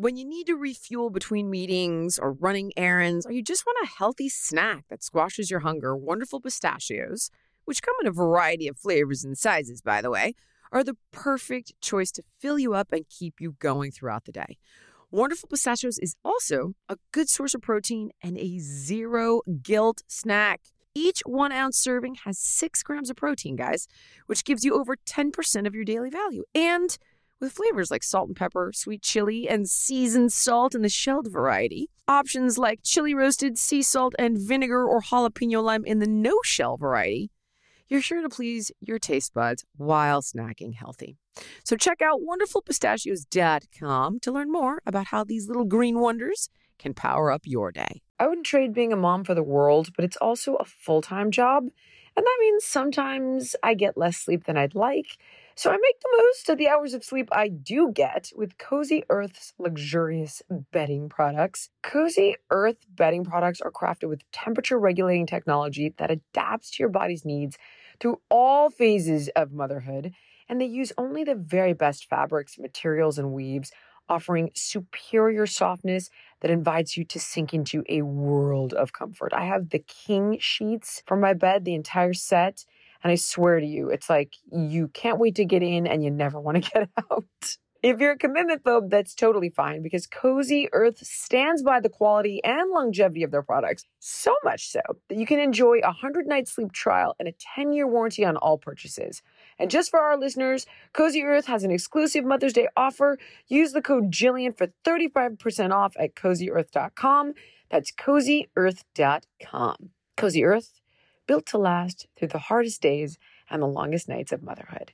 When you need to refuel between meetings or running errands, or you just want a healthy snack that squashes your hunger, Wonderful Pistachios, which come in a variety of flavors and sizes, by the way, are the perfect choice to fill you up and keep you going throughout the day. Wonderful Pistachios is also a good source of protein and a zero guilt snack. Each 1 ounce serving has 6 grams of protein, guys, which gives you over 10% of your daily value. And with flavors like salt and pepper, sweet chili, and seasoned salt in the shelled variety, options like chili roasted, sea salt, and vinegar or jalapeno lime in the no-shell variety, you're sure to please your taste buds while snacking healthy. So check out wonderfulpistachios.com to learn more about how these little green wonders can power up your day. I wouldn't trade being a mom for the world, but it's also a full-time job. And that means sometimes I get less sleep than I'd like. So I make the most of the hours of sleep I do get with Cozy Earth's luxurious bedding products. Cozy Earth bedding products are crafted with temperature-regulating technology that adapts to your body's needs through all phases of motherhood. And they use only the very best fabrics, materials, and weaves, offering superior softness that invites you to sink into a world of comfort. I have the king sheets for my bed, the entire set. And I swear to you, it's like you can't wait to get in and you never want to get out. If you're a commitment phobe, that's totally fine because Cozy Earth stands by the quality and longevity of their products. So much so that you can enjoy a 100-night sleep trial and a 10-year warranty on all purchases. And just for our listeners, Cozy Earth has an exclusive Mother's Day offer. Use the code Jillian for 35% off at CozyEarth.com. That's CozyEarth.com. Cozy Earth, built to last through the hardest days and the longest nights of motherhood.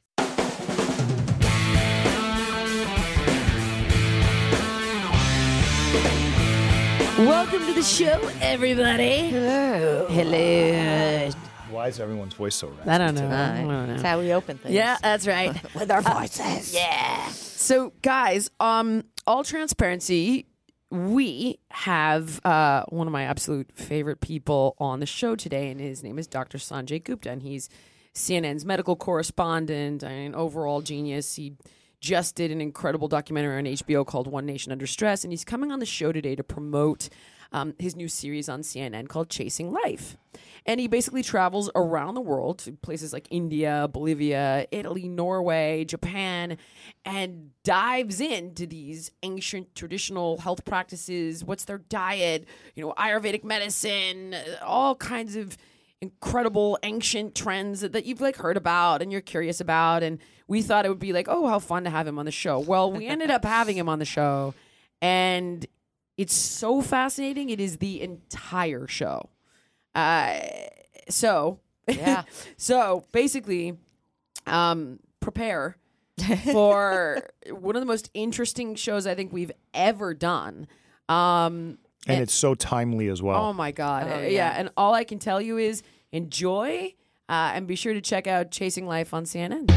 Welcome to the show, everybody. Hello. Hello. Why is everyone's voice so raspy? I don't know. That's how we open things. Yeah, that's right. With our voices. Yeah. So, guys, all transparency, we have one of my absolute favorite people on the show today, and his name is Dr. Sanjay Gupta, and he's CNN's medical correspondent and an overall genius. He just did an incredible documentary on HBO called One Nation Under Stress, and he's coming on the show today to promote his new series on CNN called Chasing Life. And he basically travels around the world to places like India, Bolivia, Italy, Norway, Japan, and dives into these ancient traditional health practices. What's their diet? Ayurvedic medicine, all kinds of incredible ancient trends that you've heard about and you're curious about. And we thought it would be oh, how fun to have him on the show. Well, we ended up having him on the show, and it's so fascinating. It is the entire show. So basically, prepare for one of the most interesting shows I think we've ever done. And it's so timely as well. Oh my God. Yeah. And all I can tell you is enjoy, and be sure to check out Chasing Life on CNN.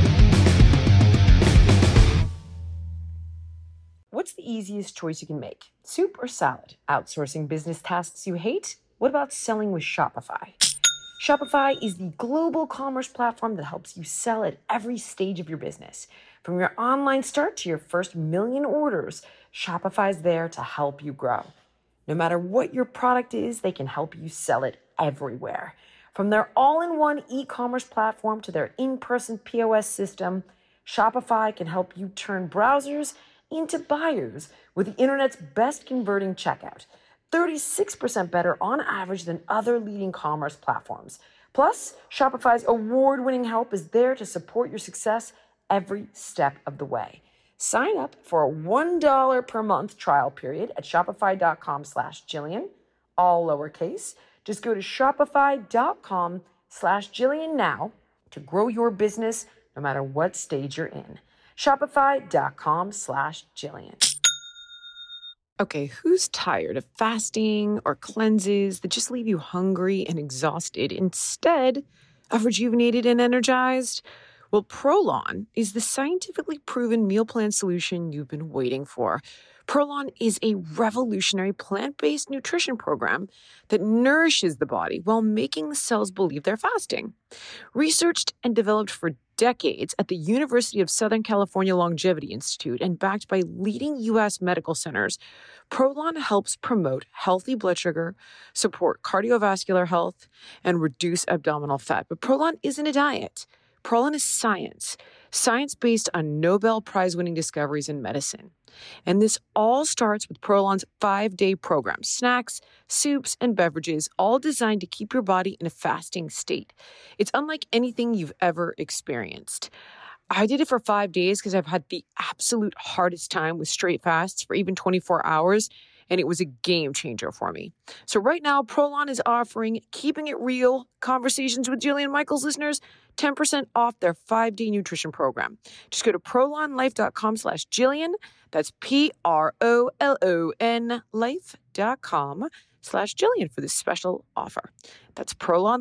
What's the easiest choice you can make? Soup or salad? Outsourcing business tasks you hate? What about selling with Shopify? Shopify is the global commerce platform that helps you sell at every stage of your business. From your online start to your first million orders, Shopify's there to help you grow. No matter what your product is, they can help you sell it everywhere. From their all-in-one e-commerce platform to their in-person POS system, Shopify can help you turn browsers into buyers with the internet's best converting checkout. 36% better on average than other leading commerce platforms. Plus, Shopify's award-winning help is there to support your success every step of the way. Sign up for a $1 per month trial period at shopify.com/Jillian, all lowercase. Just go to shopify.com/Jillian now to grow your business no matter what stage you're in. Shopify.com/Jillian. Okay, who's tired of fasting or cleanses that just leave you hungry and exhausted instead of rejuvenated and energized? Well, Prolon is the scientifically proven meal plan solution you've been waiting for. Prolon is a revolutionary plant-based nutrition program that nourishes the body while making the cells believe they're fasting. Researched and developed for decades at the University of Southern California Longevity Institute and backed by leading U.S. medical centers, Prolon helps promote healthy blood sugar, support cardiovascular health, and reduce abdominal fat. But Prolon isn't a diet. Prolon is science. Science based on Nobel Prize-winning discoveries in medicine. And this all starts with Prolon's 5-day program. Snacks, soups, and beverages, all designed to keep your body in a fasting state. It's unlike anything you've ever experienced. I did it for 5 days because I've had the absolute hardest time with straight fasts for even 24 hours, and it was a game changer for me. So right now, Prolon is offering Keeping It Real Conversations with Jillian Michaels listeners 10% off their 5-day nutrition program. Just go to prolonlife.com/Jillian. That's PROLON life.com/Jillian for this special offer. That's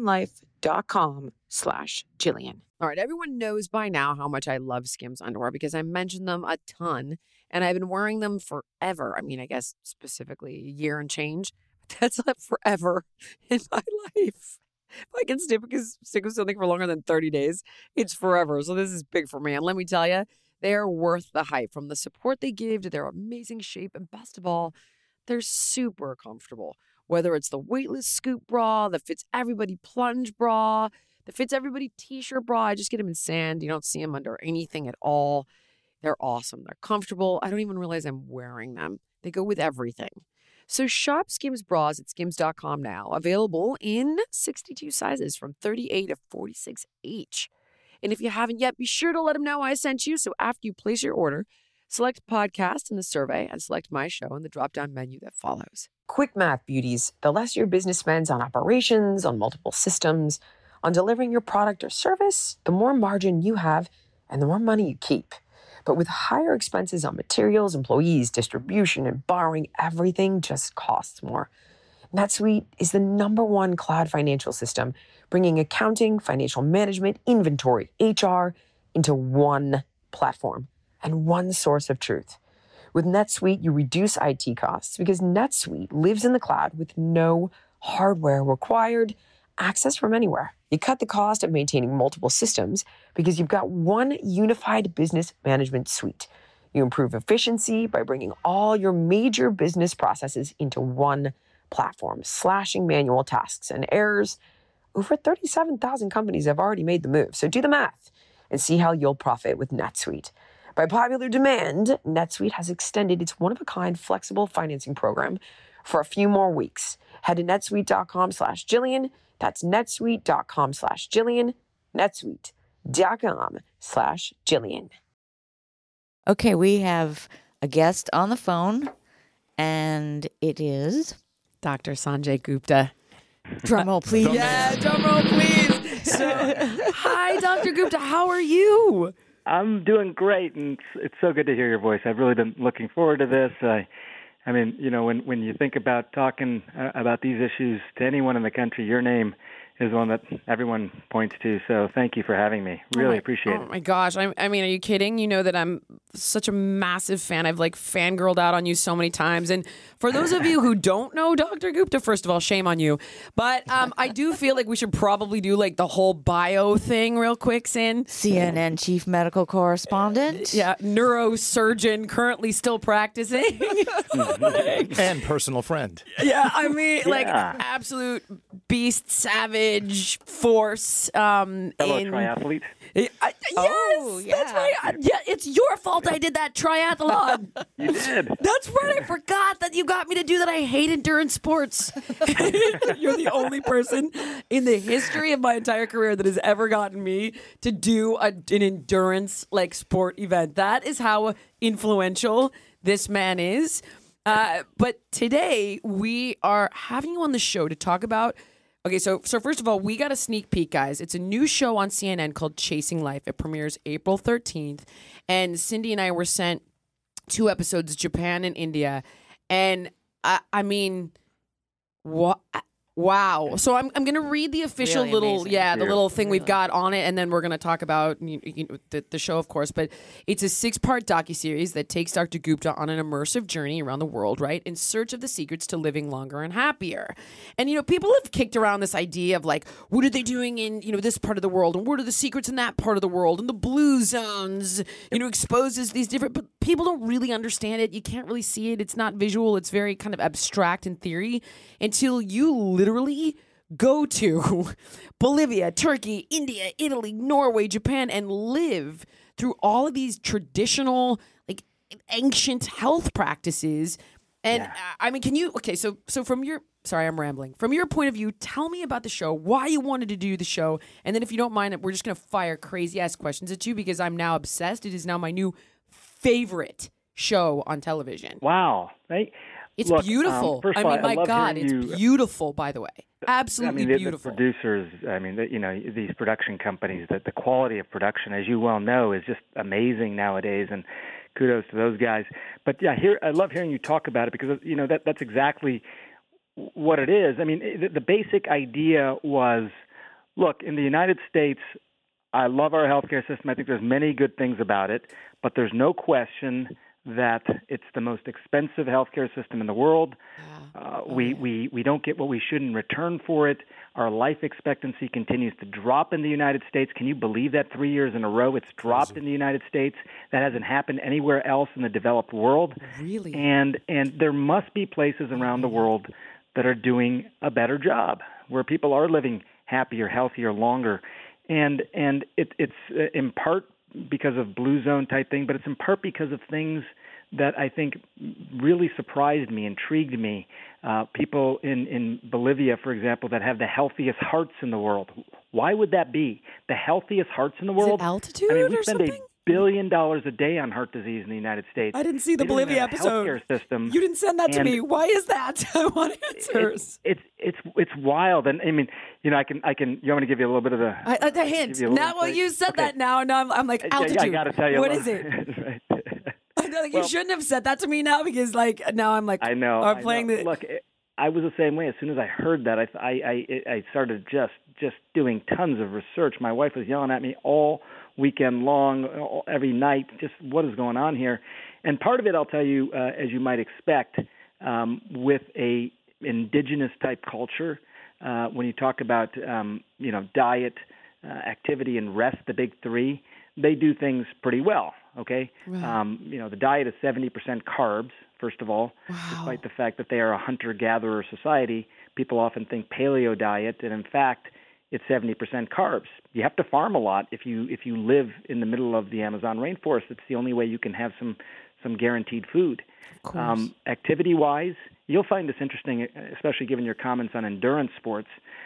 prolonlife.com/Jillian. All right, everyone knows by now how much I love Skims underwear because I mentioned them a ton, and I've been wearing them forever. I mean, I guess specifically a year and change. That's not forever in my life. If I can stick with something for longer than 30 days, it's forever. So this is big for me. And let me tell you, they are worth the hype. From the support they give to their amazing shape, and best of all, they're super comfortable. Whether it's the weightless scoop bra, the fits everybody plunge bra, the fits everybody t-shirt bra, I just get them in sand. You don't see them under anything at all. They're awesome. They're comfortable. I don't even realize I'm wearing them. They go with everything. So shop Skims bras at skims.com now. Available in 62 sizes from 38 to 46 each. And if you haven't yet, be sure to let them know I sent you. So after you place your order, select podcast in the survey and select my show in the drop-down menu that follows. Quick math, beauties. The less your business spends on operations, on multiple systems, on delivering your product or service, the more margin you have and the more money you keep. But with higher expenses on materials, employees, distribution, and borrowing, everything just costs more. NetSuite is the #1 cloud financial system, bringing accounting, financial management, inventory, HR into one platform and one source of truth. With NetSuite, you reduce IT costs because NetSuite lives in the cloud with no hardware required, access from anywhere. You cut the cost of maintaining multiple systems because you've got one unified business management suite. You improve efficiency by bringing all your major business processes into one platform, slashing manual tasks and errors. Over 37,000 companies have already made the move. So do the math and see how you'll profit with NetSuite. By popular demand, NetSuite has extended its one-of-a-kind flexible financing program for a few more weeks. Head to netsuite.com/Jillian. That's netsuite.com/Jillian. netsuite.com/Jillian. Okay, we have a guest on the phone, and it is Dr. Sanjay Gupta. Drumroll, please. Yeah, drumroll, please. So, hi, Dr. Gupta. How are you? I'm doing great, and it's so good to hear your voice. I've really been looking forward to this. I mean, you know, when you think about talking about these issues to anyone in the country, your name is one that everyone points to. So thank you for having me. Really appreciate it. Oh my gosh. I mean, are you kidding? You know that I'm such a massive fan. I've fangirled out on you so many times. And for those of you who don't know Dr. Gupta, first of all, shame on you. But I do feel like we should probably do the whole bio thing real quick, Sin. CNN chief medical correspondent. Yeah. Neurosurgeon, currently still practicing. And personal friend. Yeah. I mean, absolute beast, savage force. Fellow triathlete. Yes, that's right. Yeah, it's your fault I did that triathlon. You did. That's right. I forgot that you got me to do that. I hate endurance sports. You're the only person in the history of my entire career that has ever gotten me to do an endurance sport event. That is how influential this man is. But today we are having you on the show to talk about. Okay, so first of all, we got a sneak peek, guys. It's a new show on CNN called Chasing Life. It premieres April 13th. And Cindy and I were sent 2 episodes, Japan and India. And I mean, what? Wow. So I'm going to read the official Really little, amazing. the little thing we've Really. got on it, and then we're going to talk about the show, of course. But it's a 6-part docuseries that takes Dr. Gupta on an immersive journey around the world, right, in search of the secrets to living longer and happier. And, people have kicked around this idea of like, what are they doing in, this part of the world, and what are the secrets in that part of the world, and the blue zones, exposes these different, but people don't really understand it. You can't really see it. It's not visual. It's very kind of abstract in theory until you literally go to Bolivia, Turkey, India, Italy, Norway, Japan, and live through all of these traditional, like ancient health practices. And I mean, can you, okay, so from your, sorry, I'm rambling. From your point of view, tell me about the show, why you wanted to do the show. And then if you don't mind, we're just going to fire crazy ass questions at you because I'm now obsessed. It is now my new favorite show on television. Wow. Right? It's Look, beautiful. First I of all, mean, my love God, hearing it's you- beautiful, by the way. Absolutely the beautiful. producers, these production companies, that the quality of production, as you well know, is just amazing nowadays, and kudos to those guys. But yeah, I love hearing you talk about it because that's exactly what it is. I mean, the basic idea was, look, in the United States, I love our healthcare system. I think there's many good things about it, but there's no question that it's the most expensive healthcare system in the world. We don't get what we should in return for it. Our life expectancy continues to drop in the United States. Can you believe that 3 years in a row it's dropped in the United States? That hasn't happened anywhere else in the developed world. Really? And there must be places around the world that are doing a better job, where people are living happier, healthier, longer. And it's in part because of blue zone type thing, but it's in part because of things that I think really surprised me, intrigued me. People in Bolivia, for example, that have the healthiest hearts in the world. Why would that be? The healthiest hearts in the world? Is it altitude I mean, we or spend something? $1 billion a day on heart disease in the United States. I didn't see the They don't even Bolivia have a episode. healthcare system. You didn't send that to And me. Why is that? I want answers. It's wild, and I mean, I can. You want me to give you a little bit of The hint. give you a little Now, well, insight? you said Okay. that now, and I'm like, altitude. I got to tell you. What is it? Right. I know, like, you shouldn't have said that to me now because, like, now I'm like, I know. I'm playing the. Look, I was the same way. As soon as I heard that, I started just doing tons of research. My wife was yelling at me all weekend long, every night. Just what is going on here? And part of it, I'll tell you, as you might expect, with a indigenous type culture, when you talk about diet, activity, and rest, the big three, they do things pretty well. Okay, Right. The diet is 70% carbs. First of all, despite the fact that they are a hunter-gatherer society, people often think paleo diet, and in fact, it's 70% carbs. You have to farm a lot if you live in the middle of the Amazon rainforest. It's the only way you can have some guaranteed food. Of course. Activity-wise, you'll find this interesting, especially given your comments on endurance sports.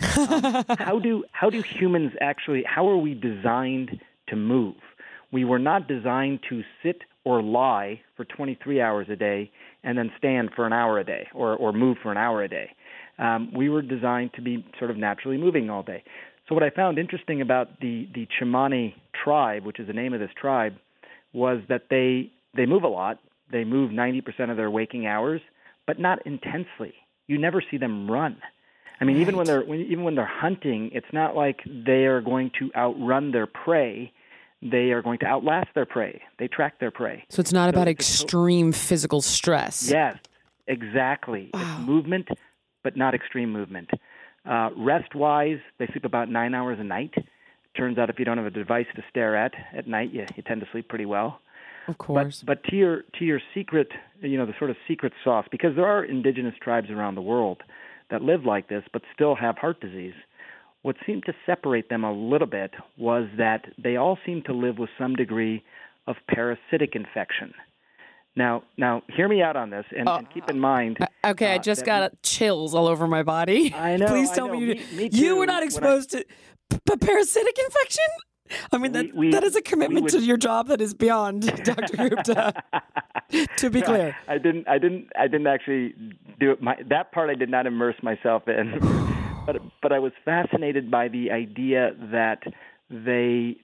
How do humans actually? How are we designed to move? We were not designed to sit or lie for 23 hours a day and then stand for an hour a day or move for an hour a day. We were designed to be sort of naturally moving all day. So what I found interesting about the Tsimane tribe, which is the name of this tribe, was that they move a lot. They move 90% of their waking hours, but not intensely. You never see them run. I mean, even when they're hunting, it's not like they are going to outrun their prey. They are going to outlast their prey. They track their prey. So it's not about it's extreme physical stress. Yes, exactly. Wow. It's movement, but not extreme movement. Rest-wise, they sleep about 9 hours a night. Turns out if you don't have a device to stare at night, you tend to sleep pretty well. Of course. But to your secret, the sort of secret sauce, because there are indigenous tribes around the world that live like this, but still have heart disease. What seemed to separate them a little bit was that they all seem to live with some degree of parasitic infection. Now, hear me out on this, and keep in mind. Okay, I just got chills all over my body. I know. Please tell me Me you too. were not exposed to parasitic infection. I mean, that is a commitment to your job that is beyond Dr. Gupta. To be clear, I didn't actually do it. That part I did not immerse myself in, but I was fascinated by the idea that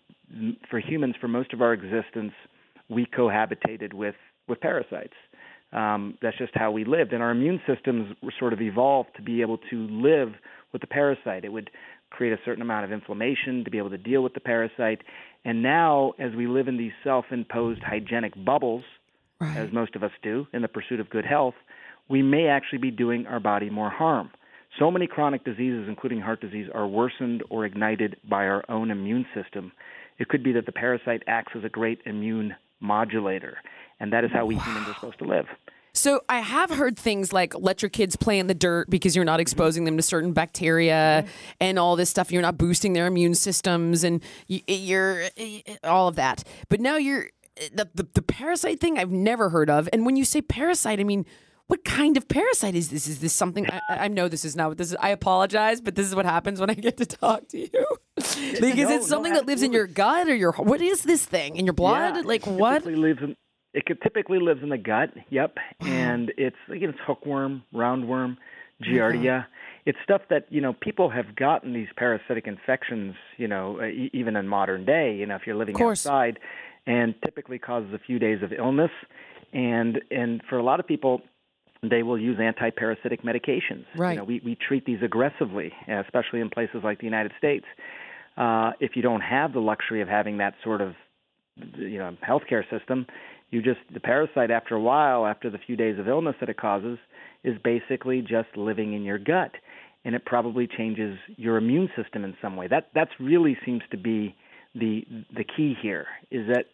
for humans, for most of our existence, we cohabitated with parasites. That's just how we lived. And our immune systems were sort of evolved to be able to live with the parasite. It would create a certain amount of inflammation to be able to deal with the parasite. And now, as we live in these self-imposed hygienic bubbles, as most of us do, in the pursuit of good health, we may actually be doing our body more harm. So many chronic diseases, including heart disease, are worsened or ignited by our own immune system. It could be that the parasite acts as a great immune modulator, and that is how we humans are supposed to live. So I have heard things like let your kids play in the dirt because you're not exposing them to certain bacteria and all this stuff. You're not boosting their immune systems and you're all of that. But now you're the parasite thing I've never heard of. And when you say parasite, I mean, what kind of parasite is this? Is this something? I know this is not what this is. I apologize, but this is what happens when I get to talk to you. Like, is it something that lives in your gut or your? What is this thing in your blood? Yeah, like what? It typically lives in the gut. Yep, and it's hookworm, roundworm, giardia. It's stuff that people have gotten these parasitic infections. Even in modern day. If you're living outside, and typically causes a few days of illness, and for a lot of people, they will use anti-parasitic medications. Right. We treat these aggressively, especially in places like the United States. If you don't have the luxury of having that sort of healthcare system, the parasite after a while, after the few days of illness that it causes, is basically just living in your gut, and it probably changes your immune system in some way. That's really seems to be the key here. Is that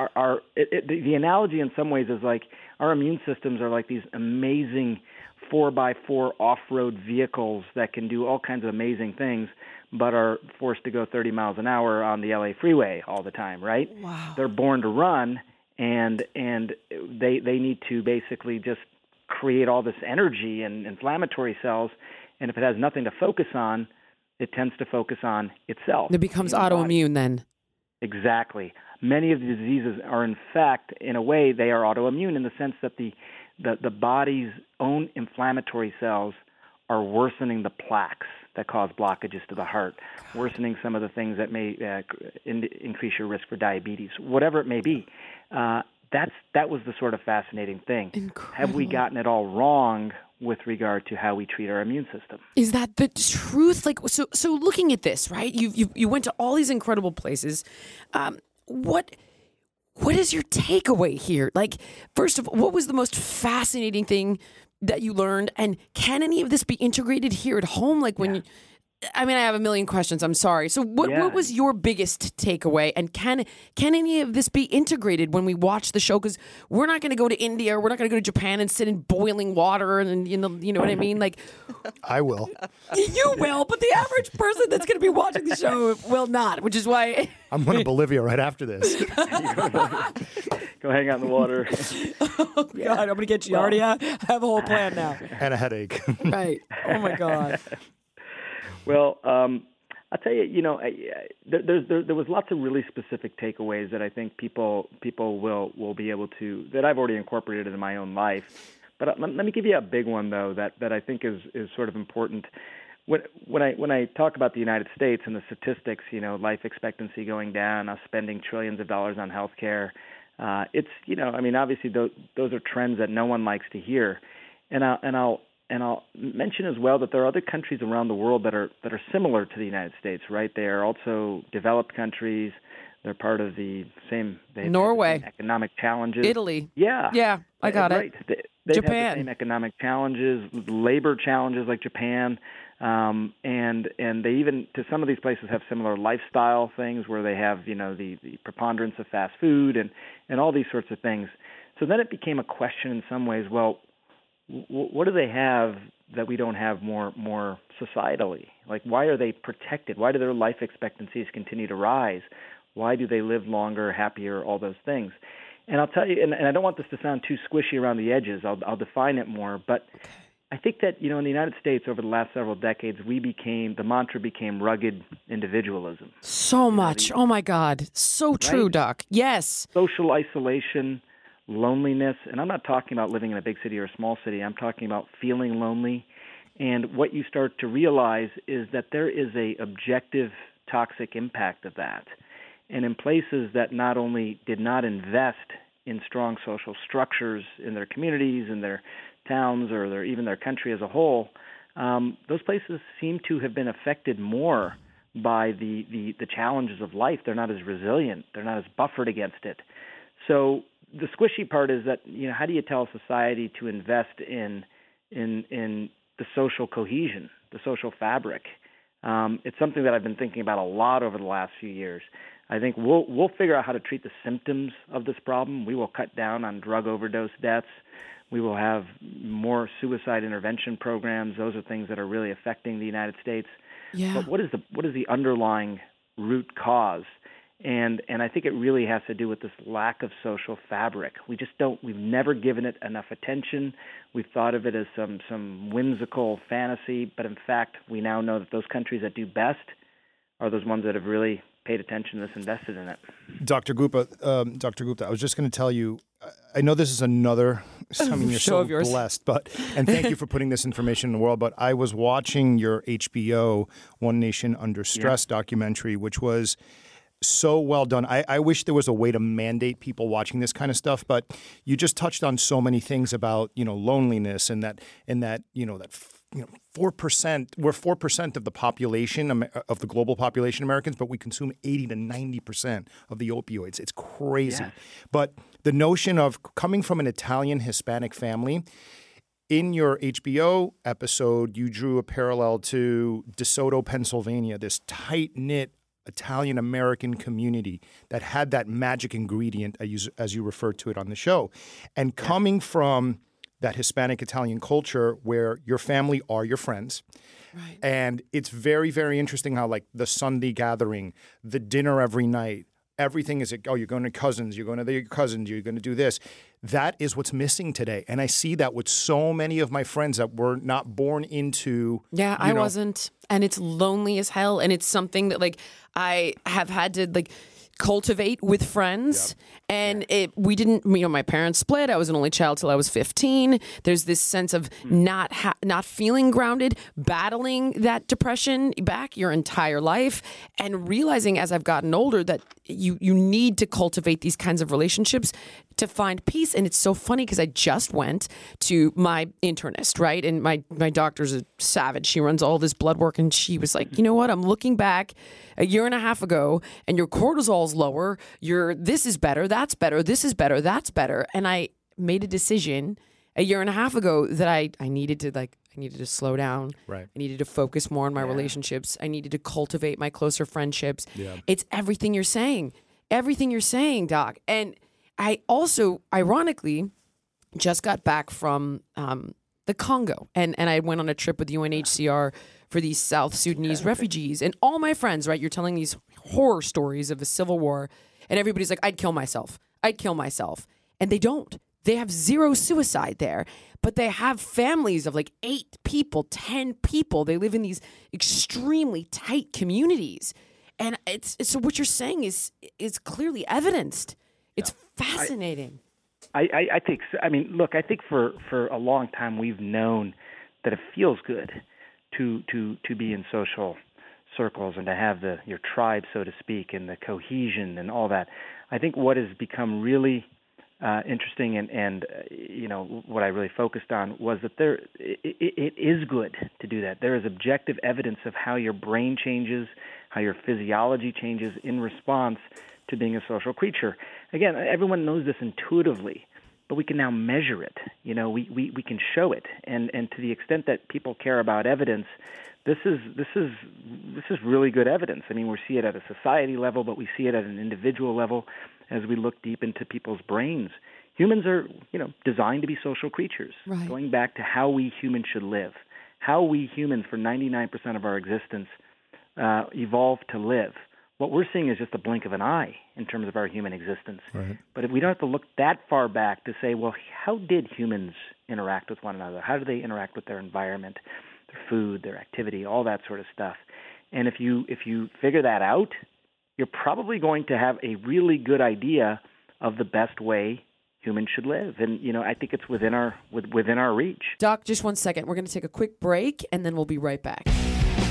the analogy in some ways is like our immune systems are like these amazing 4x4 off-road vehicles that can do all kinds of amazing things, but are forced to go 30 miles an hour on the LA freeway all the time, right? Wow. They're born to run, and they need to basically just create all this energy and inflammatory cells, and if it has nothing to focus on, it tends to focus on itself. It becomes autoimmune then. Exactly. Many of the diseases are, in fact, in a way, they are autoimmune in the sense that the body's own inflammatory cells are worsening the plaques that cause blockages to the heart, worsening some of the things that may increase your risk for diabetes, whatever it may be. That was the sort of fascinating thing. Incredible. Have we gotten it all wrong with regard to how we treat our immune system? Is that the truth? Like, so looking at this, right? You went to all these incredible places. What is your takeaway here? Like, first of all, what was the most fascinating thing that you learned? And can any of this be integrated here at home? Like when I have a million questions. I'm sorry. So what was your biggest takeaway? And can any of this be integrated when we watch the show? Because we're not going to go to India. Or we're not going to go to Japan and sit in boiling water. And you know what I mean? Like, I will. You will, but the average person that's going to be watching the show will not. Which is why I'm going to Bolivia right after this. Go hang out in the water. Oh, God, I'm going to get Giardia. I have a whole plan now. And a headache. Right. Oh, my God. Well, I'll tell you, there was lots of really specific takeaways that I think people will be able to, that I've already incorporated in my own life. But let me give you a big one, though, that I think is sort of important. When I talk about the United States and the statistics, life expectancy going down, us spending trillions of dollars on healthcare, it's obviously those are trends that no one likes to hear, and I'll mention as well that there are other countries around the world that are similar to the United States, right? They are also developed countries. They're part of the same Norway economic challenges. Italy. Yeah, I got it. Right. They Japan. have the same economic challenges, labor challenges like Japan, and they even to some of these places have similar lifestyle things where they have the preponderance of fast food and all these sorts of things. So then it became a question in some ways. Well, what do they have that we don't have more societally? Like, why are they protected? Why do their life expectancies continue to rise? Why do they live longer, happier, all those things? And I'll tell you, and I don't want this to sound too squishy around the edges. I'll define it more. But I think that, in the United States over the last several decades, the mantra became rugged individualism. So much. Oh, my God. So true, right? Doc. Yes. Social isolation, loneliness, and I'm not talking about living in a big city or a small city. I'm talking about feeling lonely. And what you start to realize is that there is a objective toxic impact of that. And in places that not only did not invest in strong social structures in their communities, in their towns, or even their country as a whole, those places seem to have been affected more by the challenges of life. They're not as resilient. They're not as buffered against it. So the squishy part is that, how do you tell society to invest in the social cohesion, the social fabric? It's something that I've been thinking about a lot over the last few years. I think we'll figure out how to treat the symptoms of this problem. We will cut down on drug overdose deaths. We will have more suicide intervention programs. Those are things that are really affecting the United States. Yeah. But what is the underlying root cause? And I think it really has to do with this lack of social fabric. We've never given it enough attention. We've thought of it as some whimsical fantasy, but in fact, we now know that those countries that do best are those ones that have really paid attention to this, invested in it. Dr. Gupta, I was just going to tell you, I know this is another, you're Show so of yours. blessed, and thank you for putting this information in the world, but I was watching your HBO One Nation Under Stress documentary, which was so well done. I wish there was a way to mandate people watching this kind of stuff, but you just touched on so many things about, loneliness and that 4%, we're 4% of the population, of the global population Americans, but we consume 80 to 90% of the opioids. It's crazy. Yeah. But the notion of coming from an Italian Hispanic family, in your HBO episode, you drew a parallel to DeSoto, Pennsylvania, this tight-knit Italian-American community that had that magic ingredient, as you referred to it on the show. And coming from that Hispanic-Italian culture where your family are your friends. Right. And it's very, very interesting how, like, the Sunday gathering, the dinner every night, everything is, you're going to cousins, you're going to your cousins, you're going to do this. That is what's missing today. And I see that with so many of my friends that were not born into. Yeah, I wasn't. And it's lonely as hell. And it's something that, I have had to, cultivate with friends. And we didn't, my parents split. I was an only child till I was 15. There's this sense of not feeling grounded, battling that depression back your entire life, and realizing as I've gotten older that you need to cultivate these kinds of relationships to find peace. And it's so funny because I just went to my internist, right? And my doctor's a savage. She runs all this blood work, and she was like, you know what? I'm looking back a year and a half ago, and your cortisol's lower. This is better. That's better. This is better. That's better. And I made a decision a year and a half ago that I needed to slow down. Right. I needed to focus more on my relationships. I needed to cultivate my closer friendships. Yeah. It's everything you're saying. Everything you're saying, Doc. And I also, ironically, just got back from the Congo. And I went on a trip with UNHCR for these South Sudanese refugees. And all my friends, right, you're telling these horror stories of the civil war. And everybody's like, I'd kill myself. And they don't. They have zero suicide there. But they have families of 8 people, 10 people. They live in these extremely tight communities. And so what you're saying is clearly evidenced. It's fascinating. I think so. I mean, look, I think for a long time we've known that it feels good to be in social circles and to have your tribe, so to speak, and the cohesion and all that. I think what has become really interesting and what I really focused on was that it is good to do that. There is objective evidence of how your brain changes, how your physiology changes in response to being a social creature. Again, everyone knows this intuitively, but we can now measure it. We can show it, and to the extent that people care about evidence, this is really good evidence. I mean, we see it at a society level, but we see it at an individual level as we look deep into people's brains. Humans are, designed to be social creatures. Right. Going back to how we humans should live, how we humans for 99% of our existence evolved to live. What we're seeing is just a blink of an eye in terms of our human existence. Right. But if we don't have to look that far back to say, well, how did humans interact with one another? How do they interact with their environment, their food, their activity, all that sort of stuff? And if you figure that out, you're probably going to have a really good idea of the best way humans should live. And, I think it's within our reach. Doc, just 1 second. We're going to take a quick break, and then we'll be right back.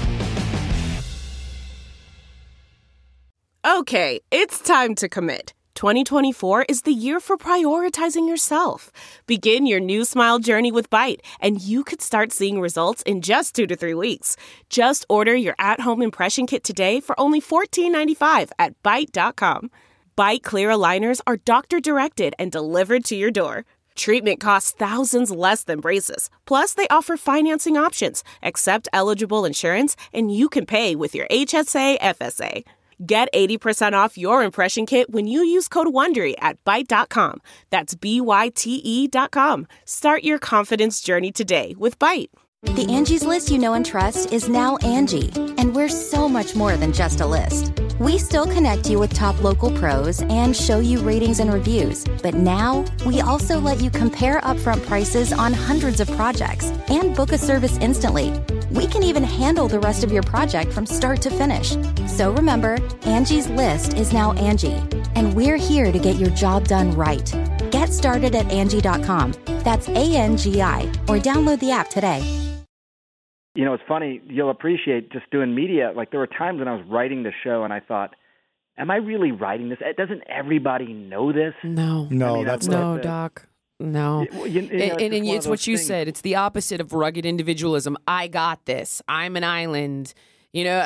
Okay, it's time to commit. 2024 is the year for prioritizing yourself. Begin your new smile journey with Byte, and you could start seeing results in just 2 to 3 weeks. Just order your at-home impression kit today for only $14.95 at Byte.com. Byte Clear aligners are doctor-directed and delivered to your door. Treatment costs thousands less than braces. Plus, they offer financing options, accept eligible insurance, and you can pay with your HSA FSA. Get 80% off your impression kit when you use code WONDERY at Byte.com. That's BYTE.com. Start your confidence journey today with Byte. The Angie's List you know and trust is now Angie, and we're so much more than just a list. We still connect you with top local pros and show you ratings and reviews, but now we also let you compare upfront prices on hundreds of projects and book a service instantly. We can even handle the rest of your project from start to finish. So remember, Angie's List is now Angie, and we're here to get your job done right. Get started at Angie.com. That's ANGI, or download the app today. You know, it's funny, you'll appreciate just doing media. Like, there were times when I was writing the show and I thought, am I really writing this? Doesn't everybody know this? No. No, I mean, that's No, not. Doc. No. And It's what you said. It's the opposite of rugged individualism. I got this. I'm an island. You know,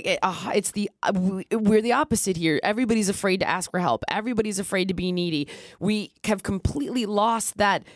we're the opposite here. Everybody's afraid to ask for help. Everybody's afraid to be needy. We have completely lost that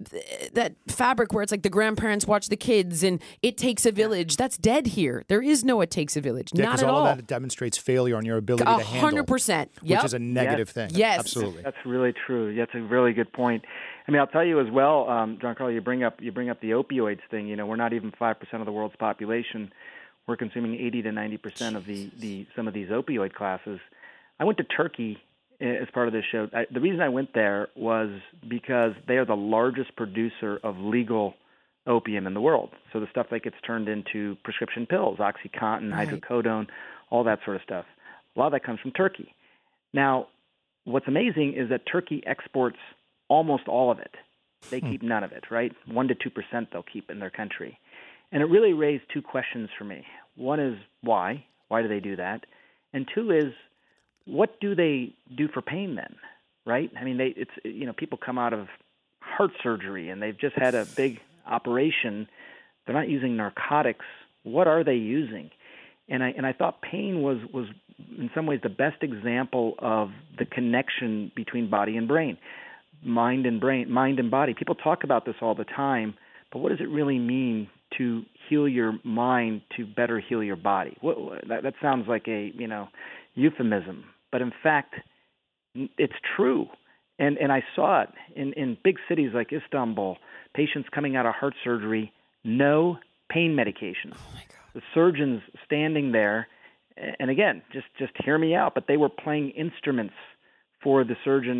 fabric where it's like the grandparents watch the kids and it takes a village. That's dead here. There is no it takes a village. Yeah, Not at all all. of that demonstrates failure on your ability to handle. 100%. Which is a negative thing. Yes. Absolutely. That's really true. That's a really good point. I mean, I'll tell you as well, Giancarlo, you bring up the opioids thing. You know, we're not even 5% of the world's population. We're consuming 80 to 90% of the some of these opioid classes. I went to Turkey as part of this show. The reason I went there was because they are the largest producer of legal opium in the world. So the stuff that gets turned into prescription pills, OxyContin, hydrocodone, all that sort of stuff. A lot of that comes from Turkey. Now, what's amazing is that Turkey exports almost all of it. They keep none of it, right? 1% to 2% they'll keep in their country. And it really raised two questions for me. One is why? Why do they do that? And two is, what do they do for pain then, right? I mean, people come out of heart surgery and they've just had a big operation. They're not using narcotics. What are they using? And I thought pain was in some ways the best example of the connection between body and brain, mind and body. People talk about this all the time, but what does it really mean to heal your mind to better heal your body? That sounds like a euphemism. But in fact, it's true. And I saw it in big cities like Istanbul, patients coming out of heart surgery, no pain medication. Oh my God. The surgeons standing there, and again, just hear me out, but they were playing instruments for the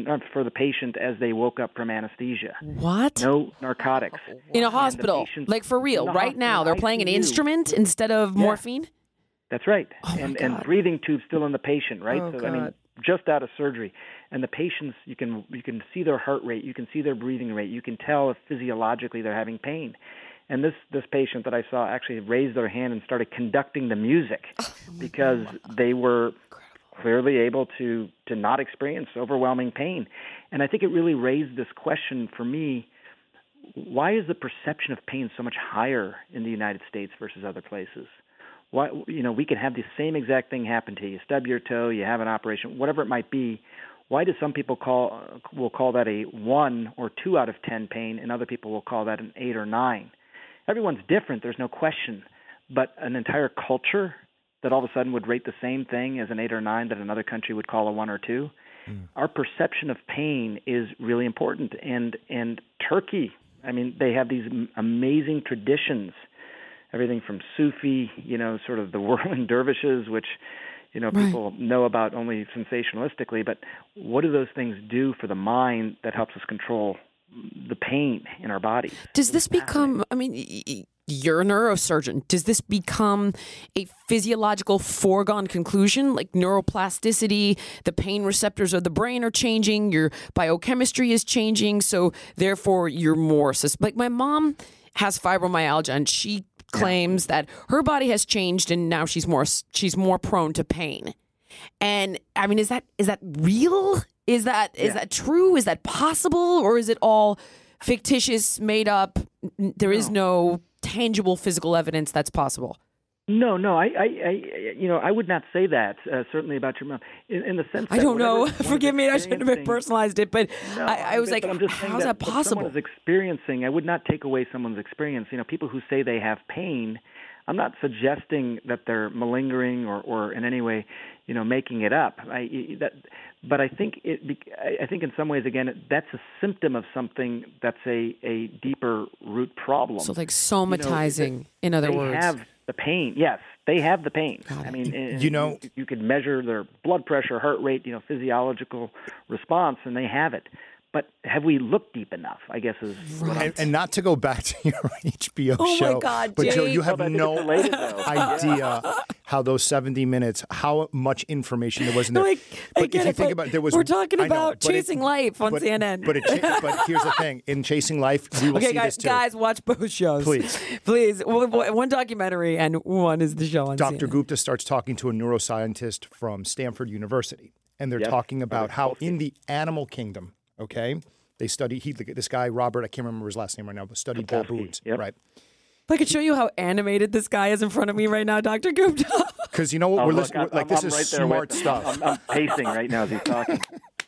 patient as they woke up from anesthesia. What? No narcotics. In a hospital, like for real, right now, they're playing an instrument instead of morphine? That's right. Oh and breathing tubes still in the patient, right? Oh, so God. I mean, just out of surgery. And the patients, you can see their heart rate, you can see their breathing rate, you can tell if physiologically they're having pain. And this patient that I saw actually raised their hand and started conducting the music because they were clearly able to not experience overwhelming pain. And I think it really raised this question for me, why is the perception of pain so much higher in the United States versus other places? Why, we can have the same exact thing happen to you. You stub your toe, you have an operation, whatever it might be. Why do some people will call that a 1 or 2 out of 10 pain, and other people will call that an 8 or 9? Everyone's different, there's no question. But an entire culture that all of a sudden would rate the same thing as an 8 or 9 that another country would call a 1 or 2. Our perception of pain is really important. And Turkey, I mean, they have these amazing traditions. Everything from Sufi, sort of the whirling dervishes, which, people know about only sensationalistically. But what do those things do for the mind that helps us control the pain in our bodies? Does this become, you're a neurosurgeon. Does this become a physiological foregone conclusion, like neuroplasticity, the pain receptors of the brain are changing, your biochemistry is changing, so therefore you're more like my mom has fibromyalgia and she claims that her body has changed and now she's more prone to pain. And I mean, is that real? Is that true? Is that possible? Or is it all fictitious, made up? There is no tangible physical evidence that's possible. No, I would not say that. Certainly about your mom, in the sense. I don't know. Forgive me, I shouldn't have personalized it, but I was like, I'm just saying how's that possible? Someone is experiencing. I would not take away someone's experience. People who say they have pain, I'm not suggesting that they're malingering or in any way, making it up. But I think I think in some ways, again, that's a symptom of something that's a deeper root problem. So like somatizing, in other words. They have the pain. Yes, they have the pain. I mean, you could measure their blood pressure, heart rate, physiological response, and they have it. But have we looked deep enough, I guess is what and not to go back to your HBO show. Oh, my God, but Jake. Joe, you have no related, idea how those 70 minutes, how much information there was in there. But if you think about it, there was. We're talking about Chasing Life on CNN. But here's the thing. In Chasing Life, we will see this too. Guys, watch both shows. Please. One documentary and one is the show on CNN. Dr. Gupta starts talking to a neuroscientist from Stanford University, and they're talking about how in the animal kingdom, okay, they study, this guy, Robert, I can't remember his last name right now, but studied baboons, right? I could show you how animated this guy is in front of me right now, Dr. Gupta. Because you know what, this is right smart stuff. I'm pacing right now as he's talking.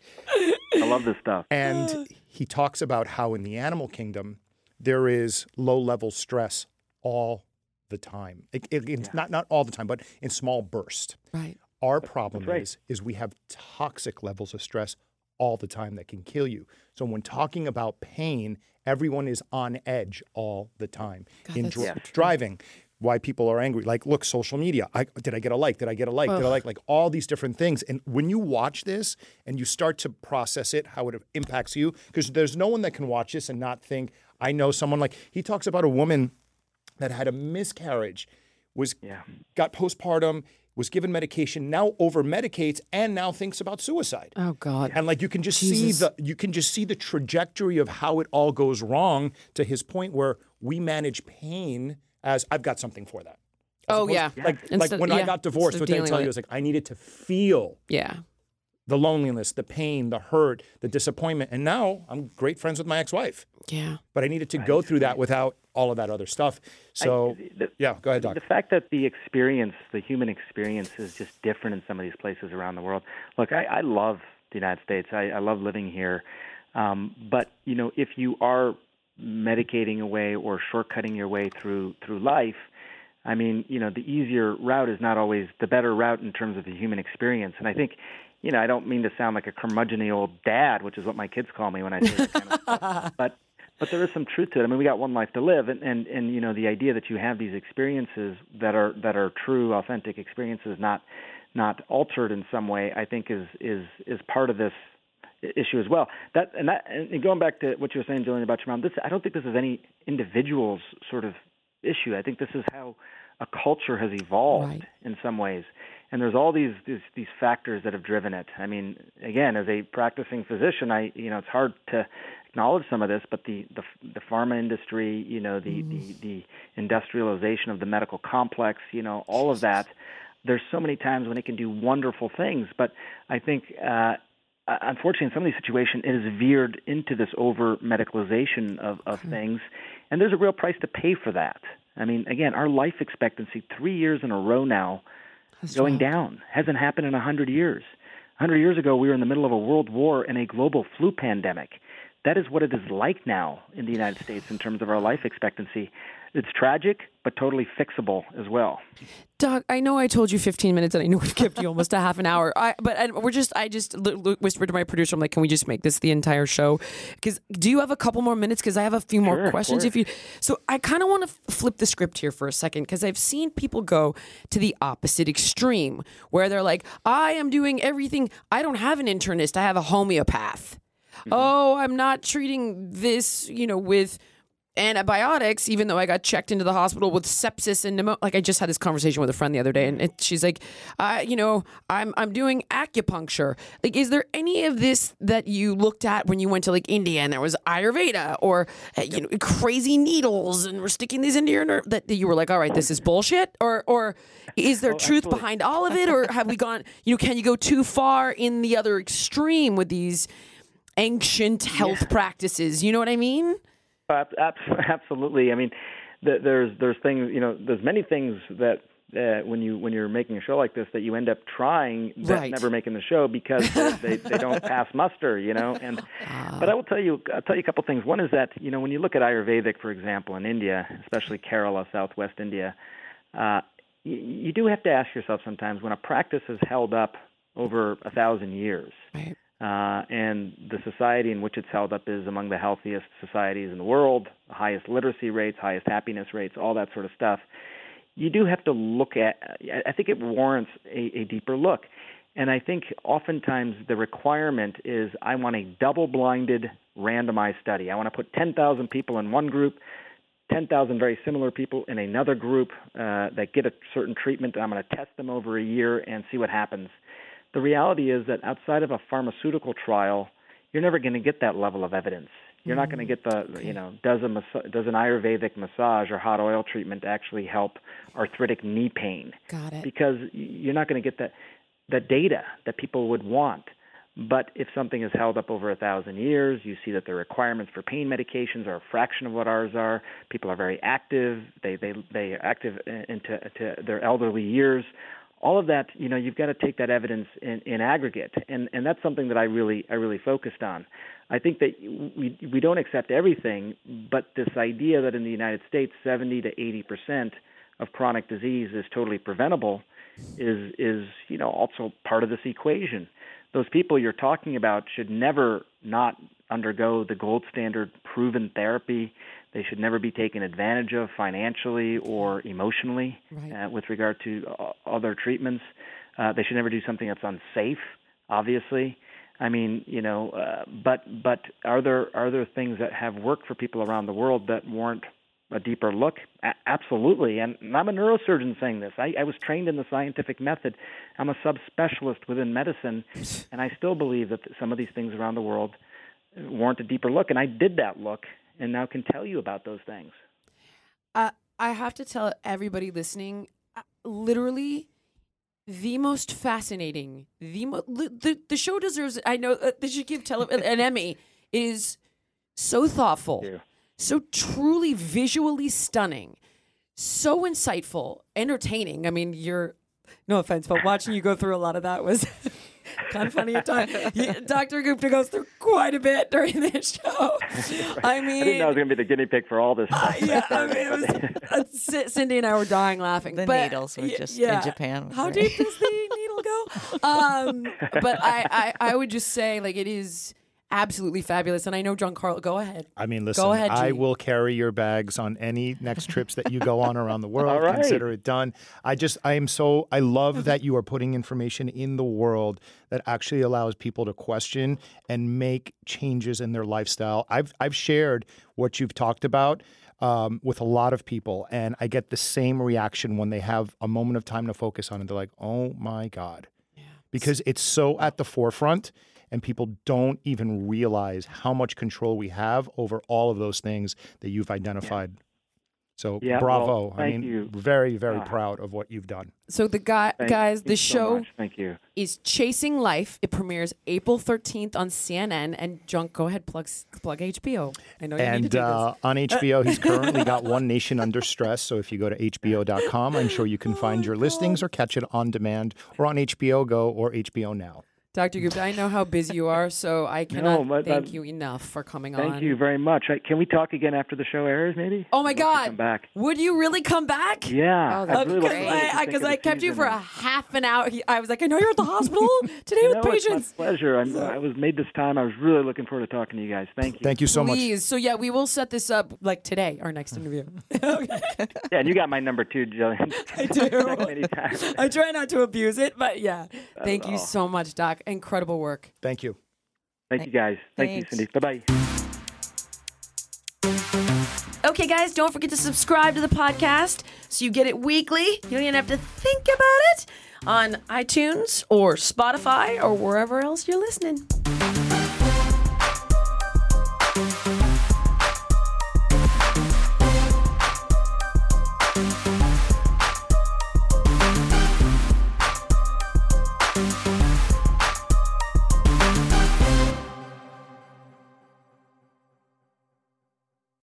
I love this stuff. And he talks about how in the animal kingdom, there is low-level stress all the time. Not all the time, but in small bursts. Right. Our problem is we have toxic levels of stress all the time that can kill you. So when talking about pain, everyone is on edge all the time. In driving, why people are angry. Like, look, social media. Did I get a like? Did I get a like? Did I like? Like all these different things. And when you watch this and you start to process it, how it impacts you, because there's no one that can watch this and not think, I know someone like, he talks about a woman that had a miscarriage, got postpartum, was given medication, now over-medicates, and now thinks about suicide. Oh God! And like you can just see the trajectory of how it all goes wrong. To his point, where we manage pain as I've got something for that. Like when I got divorced, what did I tell you? It was like I needed to feel the loneliness, the pain, the hurt, the disappointment, and now I'm great friends with my ex-wife. Yeah, but I needed to go through that without all of that other stuff. So, go ahead, Doc. The fact that the human experience is just different in some of these places around the world. Look, I love the United States. I love living here. But, if you are medicating away or shortcutting your way through life, I mean, the easier route is not always the better route in terms of the human experience. And I think, I don't mean to sound like a curmudgeon-y old dad, which is what my kids call me when I say that kind of stuff. But there is some truth to it. I mean, we got one life to live, and the idea that you have these experiences that are true, authentic experiences, not altered in some way, I think is part of this issue as well. And going back to what you were saying, Julian, about your mom, I don't think this is any individual's sort of issue. I think this is how a culture has evolved in some ways. And there's all these factors that have driven it. I mean, again, as a practicing physician, it's hard to acknowledge some of this, but the pharma industry, the industrialization of the medical complex, all of that. There's so many times when it can do wonderful things, but I think unfortunately in some of these situations it has veered into this over medicalization of things, and there's a real price to pay for that. I mean, again, our life expectancy 3 years in a row now going down. Hasn't happened in 100 years. 100 years ago, we were in the middle of a world war and a global flu pandemic. That is what it is like now in the United States in terms of our life expectancy. It's tragic, but totally fixable as well. Doc, I know I told you 15 minutes, and I know we've kept you almost a half an hour. I just whispered to my producer, I'm like, can we just make this the entire show? Because do you have a couple more minutes? Because I have a few more questions. So I kind of want to flip the script here for a second, because I've seen people go to the opposite extreme, where they're like, I am doing everything. I don't have an internist. I have a homeopath. Mm-hmm. Oh, I'm not treating this, with antibiotics, even though I got checked into the hospital with sepsis and pneumonia. Like I just had this conversation with a friend the other day, and she's like, I'm doing acupuncture. Like, is there any of this that you looked at when you went to like India and there was Ayurveda or crazy needles and we're sticking these into your nerve that you were like, all right, this is bullshit? Or is there truth absolutely. behind all of it? Or have we gone, can you go too far in the other extreme with these ancient health practices? You know what I mean? Absolutely. I mean, there's things, there's many things that when you're making a show like this that you end up trying that never making the show because they don't pass muster, And but I'll tell you a couple things. One is that when you look at Ayurvedic, for example, in India, especially Kerala, Southwest India, you do have to ask yourself sometimes when a practice is held up over 1,000 years. Right. And the society in which it's held up is among the healthiest societies in the world, the highest literacy rates, highest happiness rates, all that sort of stuff. You do have to look at, I think it warrants a deeper look. And I think oftentimes the requirement is I want a double-blinded randomized study. I want to put 10,000 people in one group, 10,000 very similar people in another group that get a certain treatment, and I'm going to test them over a year and see what happens. The reality is that outside of a pharmaceutical trial, you're never going to get that level of evidence. You're not going to get does an Ayurvedic massage or hot oil treatment actually help arthritic knee pain? Got it. Because you're not going to get the data that people would want. But if something is held up over 1,000 years, you see that the requirements for pain medications are a fraction of what ours are. People are very active. They are active into their elderly years. All of that, you've got to take that evidence in aggregate, and that's something that I really focused on. I think that we don't accept everything, but this idea that in the United States 70 to 80% of chronic disease is totally preventable is also part of this equation. Those people you're talking about should never not undergo the gold standard proven therapy. They should never be taken advantage of financially or emotionally with regard to other treatments. They should never do something that's unsafe, obviously. I mean, but are there things that have worked for people around the world that warrant a deeper look? Absolutely. And I'm a neurosurgeon saying this. I was trained in the scientific method. I'm a subspecialist within medicine, and I still believe that some of these things around the world warrant a deeper look. And I did that look and now can tell you about those things. I have to tell everybody listening, literally the most fascinating, the show deserves, I know they should give an Emmy. It is so thoughtful, so truly visually stunning, so insightful, entertaining. I mean, no offense, but watching you go through a lot of that was kind of funny at times. Dr. Gupta goes through quite a bit during this show. I mean, I didn't know I was going to be the guinea pig for all this stuff. Cindy and I were dying laughing. The needles were just in Japan. How deep does the needle go? But I would just say, like, it is absolutely fabulous. And I know Giancarlo, go ahead. I mean, listen, go ahead, I will carry your bags on any next trips that you go on around the world. All right. Consider it done. I love that you are putting information in the world that actually allows people to question and make changes in their lifestyle. I've shared what you've talked about with a lot of people, and I get the same reaction when they have a moment of time to focus on it. They're like, oh my God. Yeah. Because it's so at the forefront. And people don't even realize how much control we have over all of those things that you've identified. Yeah. So bravo. Well, thank you. Very, very proud of what you've done. So guys, the show is Chasing Life. It premieres April 13th on CNN. And John, go ahead, plug HBO. I know you need to do this. On HBO, he's currently got One Nation Under Stress. So if you go to HBO.com, I'm sure you can find your listings or catch it on demand or on HBO Go or HBO Now. Dr. Gupta, I know how busy you are, so I cannot thank you enough for coming on. Thank you very much. Can we talk again after the show airs, maybe? Oh, my God. Come back. Would you really come back? Yeah. Because I kept you for a half an hour. I was like, I know you're at the hospital today with patients. It's my pleasure. I was made this time. I was really looking forward to talking to you guys. Thank you. Thank you so much. Please. So, yeah, we will set this up like today, our next interview. Okay. Yeah, and you got my number too, Jillian. I do. I try not to abuse it, but yeah. Thank you so much, Doc. Incredible work. Thank you. Thank you, guys. Thank you, Cindy. Bye-bye. Okay, guys, don't forget to subscribe to the podcast so you get it weekly. You don't even have to think about it on iTunes or Spotify or wherever else you're listening.